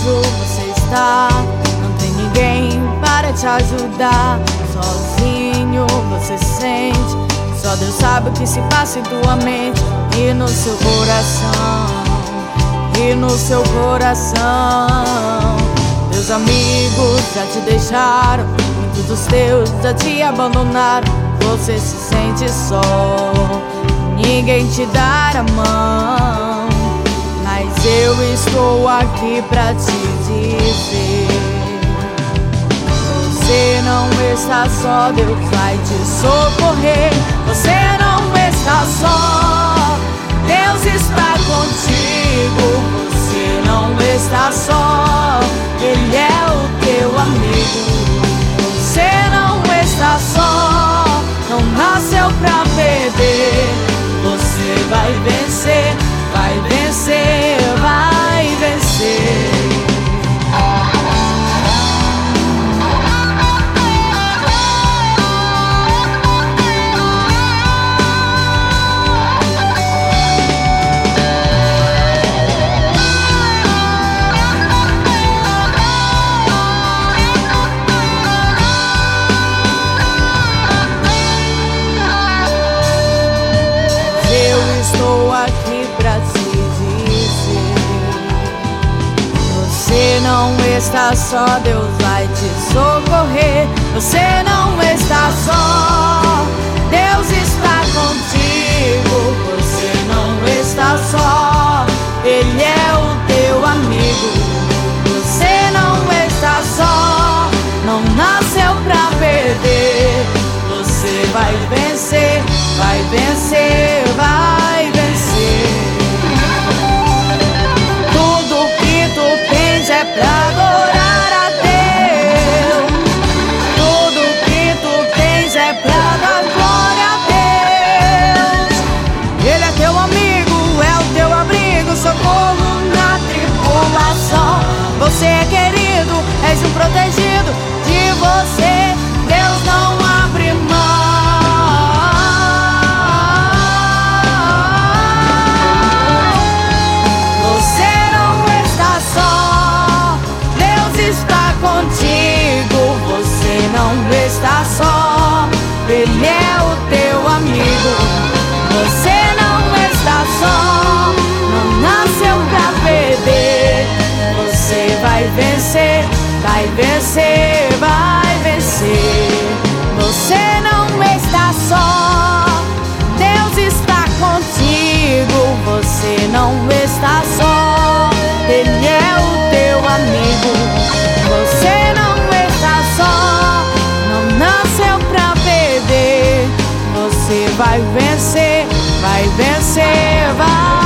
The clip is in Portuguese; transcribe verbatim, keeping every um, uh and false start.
confuso você está, não tem ninguém para te ajudar. Sozinho você se sente, só Deus sabe o que se passa em tua mente e no seu coração, e no seu coração. Teus amigos já te deixaram, muitos dos teus já te abandonaram. Você se sente só, ninguém te dá a mão, mas eu estou aqui pra te dizer: você não está só, Deus vai te socorrer. Você não está só, Deus está contigo. Você não está só, Ele é o teu amigo. Você não está só, não nasceu pra perder. Você vai vencer, vai vencer, vai vencer. Estou aqui pra te dizer: você não está só, Deus vai te socorrer. Você não está só, Deus está contigo. Você não está só, Ele é o teu amigo. Você não está só, não nasceu pra perder. Você vai vencer, vai vencer, vai vencer. Tudo que tu tens é pra adorar a Deus. Tudo que tu tens é pra dar glória a Deus. Ele é teu amigo, é o teu abrigo, socorro na tribulação. Você é querido, és um protegido. De você Deus não abre mão. Não está só, Ele é o teu amigo. Você não está só, não nasceu pra perder. Você vai vencer, vai vencer, vai vencer. Você não está só, Deus está contigo. Você não está só, Ele é o teu amigo. Você não está só, nasceu pra perder. Você vai vencer, vai vencer, vai